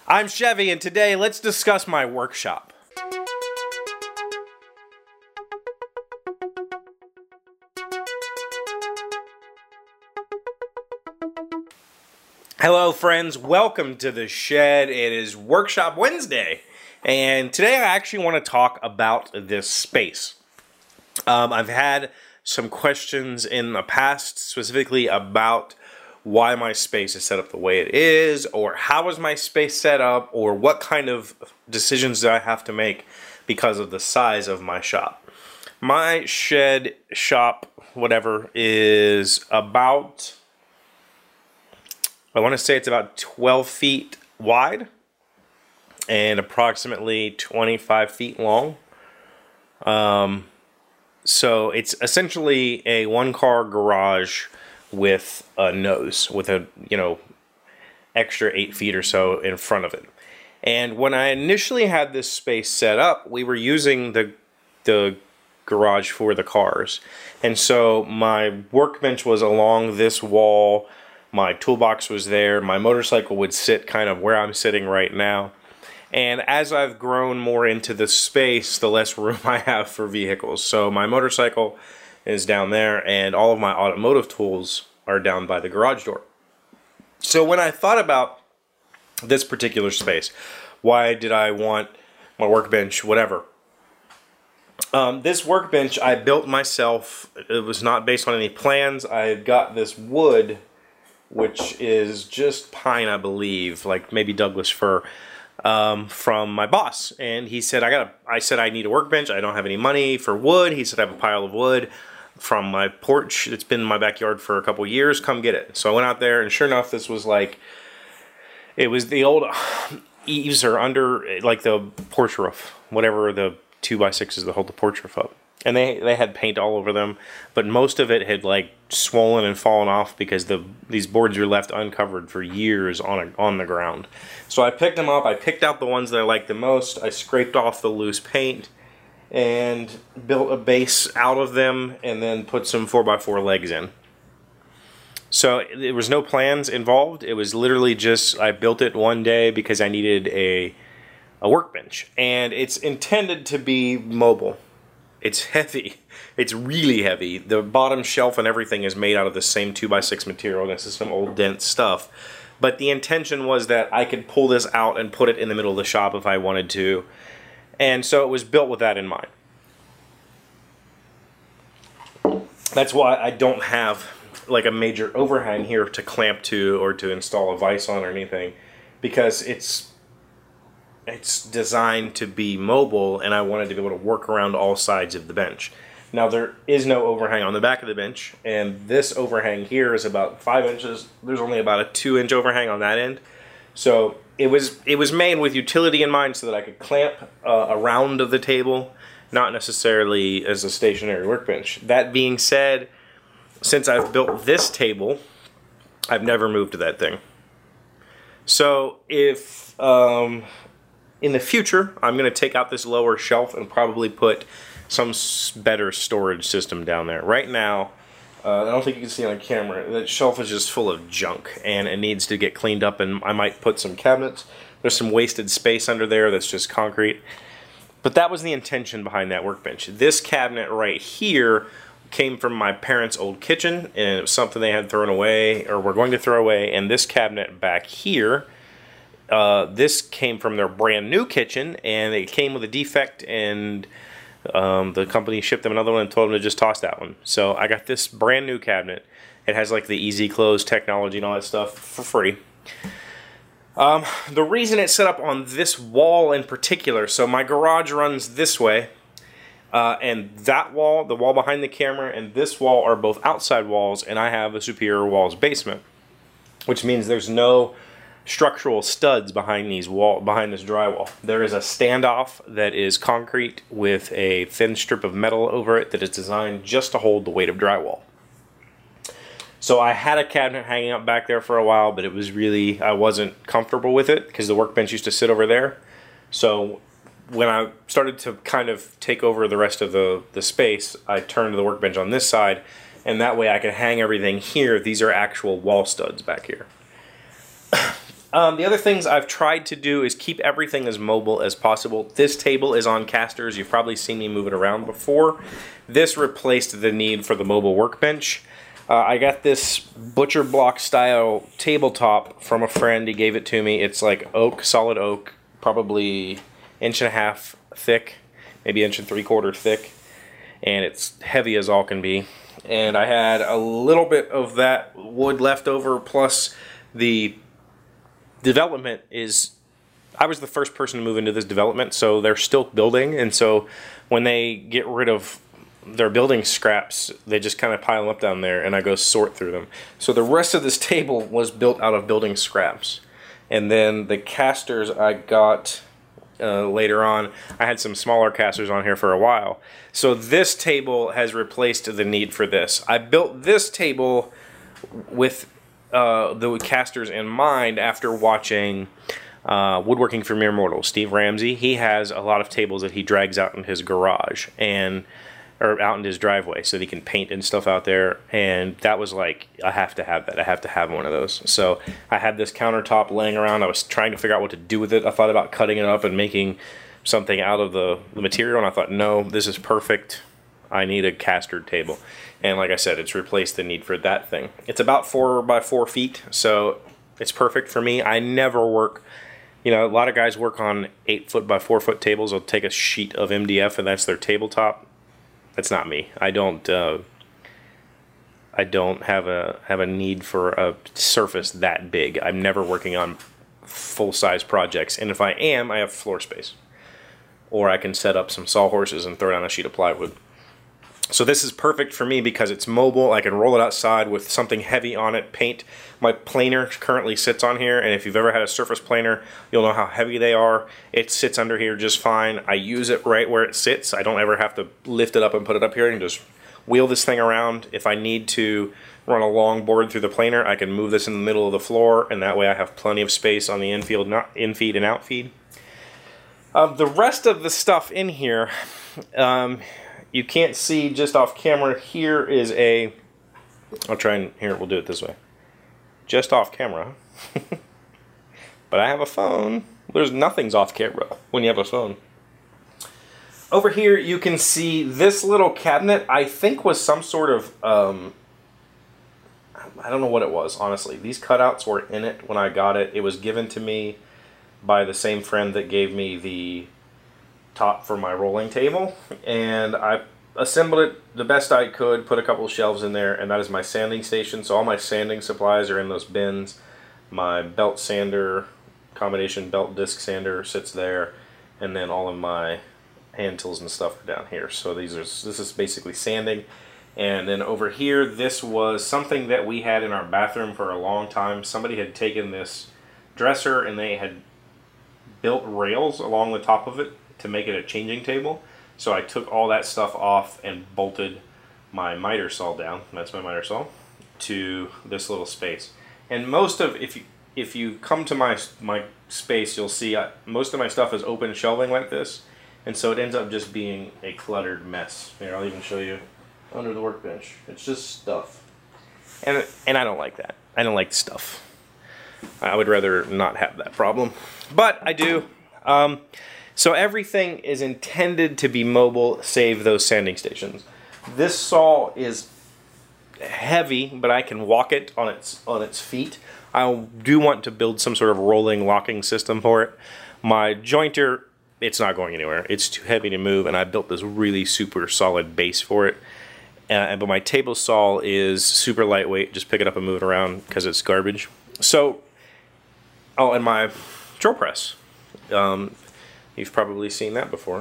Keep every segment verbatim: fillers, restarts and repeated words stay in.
I'm Chevy, and today let's discuss my workshop. Hello friends, welcome to the shed. It is Workshop Wednesday, and today I actually want to talk about this space. Um, I've had some questions in the past specifically about why my space is set up the way it is, or how is my space set up, or what kind of decisions do I have to make because of the size of my shop. My shed, shop, whatever, is about, I want to say it's about twelve feet wide and approximately twenty-five feet long. Um, so it's essentially a one-car garage with a nose, with a, you know, extra eight feet or so in front of it. And when I initially had this space set up, we were using the the garage for the cars. And so my workbench was along this wall, my toolbox was there, my motorcycle would sit kind of where I'm sitting right now. And as I've grown more into the space, the less room I have for vehicles. So my motorcycle is down there, and all of my automotive tools are down by the garage door. So when I thought about this particular space, why did I want my workbench, whatever? Um, this workbench I built myself. It was not based on any plans. I got this wood, which is just pine, I believe, like maybe Douglas fir, um, from my boss. And he said, I got. I said I need a workbench. I don't have any money for wood. He said I have a pile of wood from my porch that's been in my backyard for a couple years. Come get it. So I went out there, and sure enough, this was like, it was the old eaves or under, like the porch roof, whatever the two by sixes that hold the porch roof up. And they they had paint all over them, but most of it had like swollen and fallen off because the these boards were left uncovered for years on a, on the ground. So I picked them up. I picked out the ones that I liked the most. I scraped off the loose paint and built a base out of them, and then put some four by four legs in. So there was no plans involved. It was literally just, I built it one day because I needed a, a workbench. And it's intended to be mobile. It's heavy. It's really heavy. The bottom shelf and everything is made out of the same two by six material. This is some old dense stuff. But the intention was that I could pull this out and put it in the middle of the shop if I wanted to. And so it was built with that in mind. That's why I don't have like a major overhang here to clamp to or to install a vise on or anything, because it's it's designed to be mobile, and I wanted to be able to work around all sides of the bench. Now there is no overhang on the back of the bench, and this overhang here is about five inches. There's only about a two inch overhang on that end. So it was it was made with utility in mind, so that I could clamp uh, around the table, not necessarily as a stationary workbench. That being said, since I've built this table, I've never moved to that thing. So if um, in the future I'm going to take out this lower shelf and probably put some better storage system down there. Right now, Uh, I don't think you can see on camera, that shelf is just full of junk, and it needs to get cleaned up, and I might put some cabinets. There's some wasted space under there that's just concrete. But that was the intention behind that workbench. This cabinet right here came from my parents' old kitchen, and it was something they had thrown away, or were going to throw away. And this cabinet back here, uh, this came from their brand new kitchen, and it came with a defect, and Um, the company shipped them another one and told them to just toss that one. So I got this brand new cabinet. It has like the easy close technology and all that stuff for free. Um, the reason it's set up on this wall in particular, so my garage runs this way, uh, and that wall, the wall behind the camera, and this wall are both outside walls, and I have a Superior Walls basement, which means there's no structural studs behind these wall behind this drywall. There is a standoff that is concrete with a thin strip of metal over it that is designed just to hold the weight of drywall. So I had a cabinet hanging up back there for a while, but it was really, I wasn't comfortable with it because the workbench used to sit over there. So when I started to kind of take over the rest of the, the space, I turned the workbench on this side, and that way I could hang everything here. These are actual wall studs back here. Um, the other things I've tried to do is keep everything as mobile as possible. This table is on casters. You've probably seen me move it around before. This replaced the need for the mobile workbench. Uh, I got this butcher block style tabletop from a friend. He gave it to me. It's like oak, solid oak, probably inch and a half thick, maybe inch and three quarter thick, and it's heavy as all can be. And I had a little bit of that wood left over, plus the development is, I was the first person to move into this development, so they're still building, and so when they get rid of their building scraps, they just kind of pile them up down there, and I go sort through them. So the rest of this table was built out of building scraps. And then the casters I got uh, later on, I had some smaller casters on here for a while. So this table has replaced the need for this. I built this table with uh, the casters in mind after watching uh, Woodworking for Mere Mortals. Steve Ramsey, he has a lot of tables that he drags out in his garage, and or out in his driveway, so that he can paint and stuff out there. And that was like, I have to have that. I have to have one of those. So I had this countertop laying around. I was trying to figure out what to do with it. I thought about cutting it up and making something out of the, the material, and I thought, no, this is perfect. I need a castered table. And like I said, it's replaced the need for that thing. It's about four by four feet, so it's perfect for me. I never work, you know, a lot of guys work on eight foot by four foot tables. They'll take a sheet of M D F and that's their tabletop. That's not me. I don't. Uh, I don't have a have a need for a surface that big. I'm never working on full size projects, and if I am, I have floor space, or I can set up some sawhorses and throw down a sheet of plywood. So this is perfect for me because it's mobile. I can roll it outside with something heavy on it. Paint. My planer currently sits on here, and if you've ever had a surface planer, you'll know how heavy they are. It sits under here just fine. I use it right where it sits. I don't ever have to lift it up and put it up here. I can just wheel this thing around. If I need to run a long board through the planer, I can move this in the middle of the floor, and that way I have plenty of space on the infield, not infeed and outfeed. Uh, the rest of the stuff in here, um, you can't see just off camera. Here is a, I'll try and, here, we'll do it this way. Just off camera. But I have a phone. There's nothing's off camera when you have a phone. Over here you can see this little cabinet, I think was some sort of, um, I don't know what it was, honestly. These cutouts were in it when I got it. It was given to me by the same friend that gave me the top for my rolling table, and I assembled it the best I could, put a couple of shelves in there, and that is my sanding station. So all my sanding supplies are in those bins. My belt sander, combination belt disc sander sits there, and then all of my hand tools and stuff are down here. So these are, this is basically sanding. And then over here, this was something that we had in our bathroom for a long time. Somebody had taken this dresser and they had built rails along the top of it to make it a changing table. So I took all that stuff off and bolted my miter saw down, that's my miter saw, to this little space. And most of, if you if you come to my my space, you'll see I, most of my stuff is open shelving like this, and so it ends up just being a cluttered mess. Here, I'll even show you under the workbench. It's just stuff, and and I don't like that. I don't like stuff. I would rather not have that problem, but I do. Um, So everything is intended to be mobile, save those sanding stations. This saw is heavy, but I can walk it on its on its feet. I do want to build some sort of rolling locking system for it. My jointer, it's not going anywhere. It's too heavy to move, and I built this really super solid base for it. Uh, but my table saw is super lightweight. Just pick it up and move it around because it's garbage. So, oh, and my drill press. Um, You've probably seen that before.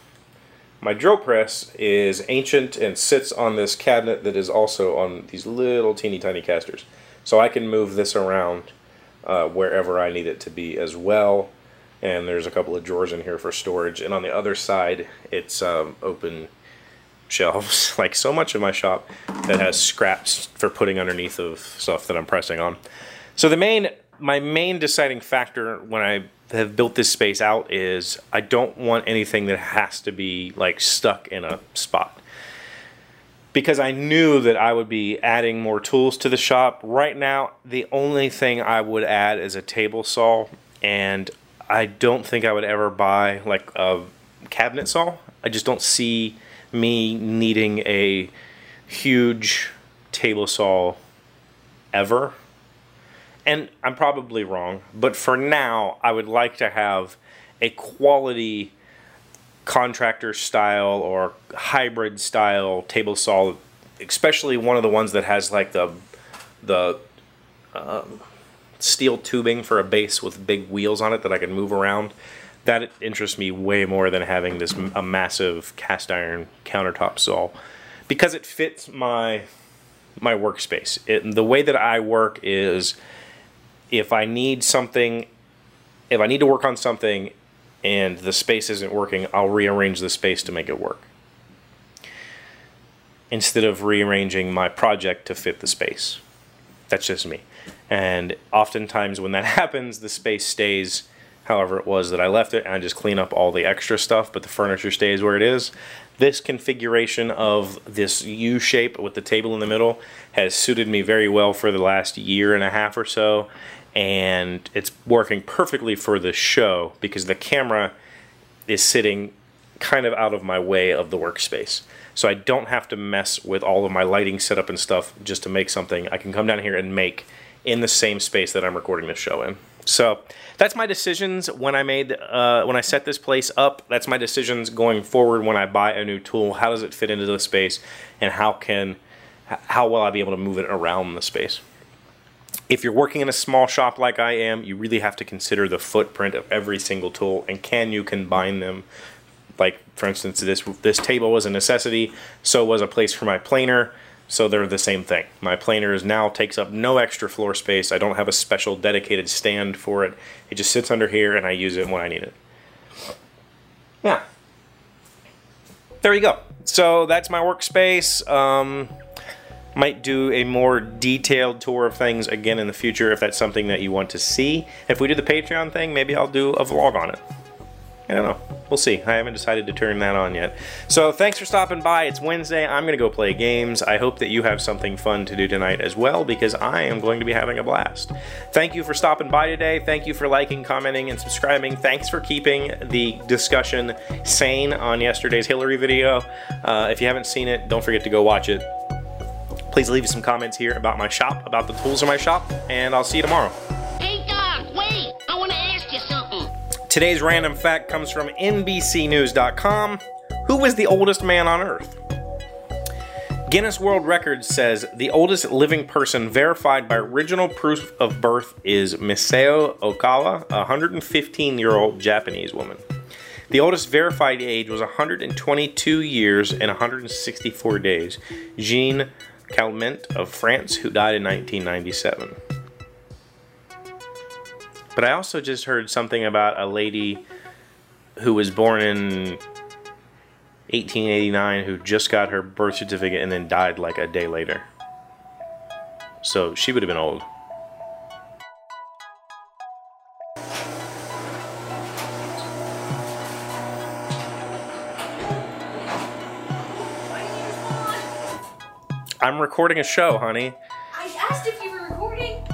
My drill press is ancient and sits on this cabinet that is also on these little teeny tiny casters. So I can move this around uh, wherever I need it to be as well. And there's a couple of drawers in here for storage. And on the other side, it's um, open shelves, like so much of my shop, that has scraps for putting underneath of stuff that I'm pressing on. So the main, my main deciding factor when I have built this space out is I don't want anything that has to be like stuck in a spot. because I knew that I would be adding more tools to the shop. Right now, the only thing I would add is a table saw, and I don't think I would ever buy like a cabinet saw. I just don't see me needing a huge table saw ever. And I'm probably wrong, but for now, I would like to have a quality contractor style or hybrid style table saw, especially one of the ones that has like the the um, steel tubing for a base with big wheels on it that I can move around. That interests me way more than having this a massive cast iron countertop saw, because it fits my my workspace. It, the way that I work is, if I need something, if I need to work on something and the space isn't working, I'll rearrange the space to make it work, instead of rearranging my project to fit the space. That's just me. And oftentimes when that happens, the space stays however it was that I left it, and I just clean up all the extra stuff, but the furniture stays where it is. This configuration of this U shape with the table in the middle has suited me very well for the last year and a half or so, and it's working perfectly for the show because the camera is sitting kind of out of my way of the workspace. So I don't have to mess with all of my lighting setup and stuff just to make something. I can come down here and make in the same space that I'm recording the show in. So that's my decisions when I made uh, when I set this place up. That's my decisions going forward when I buy a new tool. How does it fit into the space, and how can how will I be able to move it around the space? If you're working in a small shop like I am, you really have to consider the footprint of every single tool, and can you combine them? Like, for instance, this this table was a necessity, so was a place for my planer, so they're the same thing. My planer is now takes up no extra floor space. I don't have a special dedicated stand for it. It just sits under here, and I use it when I need it. Yeah. There you go. So that's my workspace. Um... Might do a more detailed tour of things again in the future if that's something that you want to see. If we do the Patreon thing, maybe I'll do a vlog on it. I don't know. We'll see. I haven't decided to turn that on yet. So thanks for stopping by. It's Wednesday. I'm going to go play games. I hope that you have something fun to do tonight as well, because I am going to be having a blast. Thank you for stopping by today. Thank you for liking, commenting, and subscribing. Thanks for keeping the discussion sane on yesterday's Hillary video. Uh, if you haven't seen it, don't forget to go watch it. Please leave some comments here about my shop, about the tools in my shop, and I'll see you tomorrow. Hey, Doc, wait! I want to ask you something. Today's random fact comes from N B C News dot com. Who was the oldest man on Earth? Guinness World Records says the oldest living person verified by original proof of birth is Misao Okawa, a one hundred fifteen-year-old Japanese woman. The oldest verified age was one hundred twenty-two years and one hundred sixty-four days. Jean Calment of France, who died in nineteen ninety-seven. But I also just heard something about a lady who was born in eighteen eighty-nine who just got her birth certificate and then died like a day later. So she would have been old. I'm recording a show, honey. I asked if you were recording.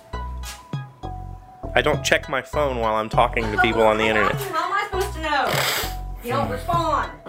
I don't check my phone while I'm talking to people on the internet. How am I supposed to know? You don't respond.